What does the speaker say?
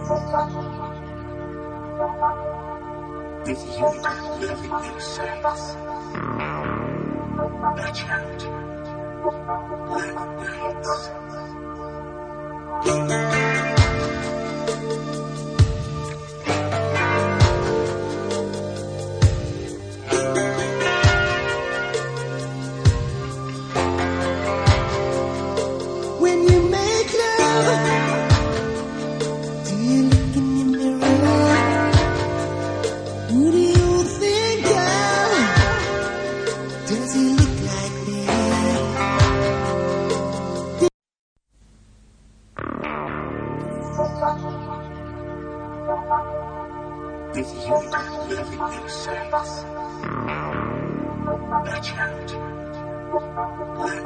With you living in sights, watch out, black nights. When you make love, do you look in the mirror? Who do you think of? Does he look like me? With you living in sights, watch out, black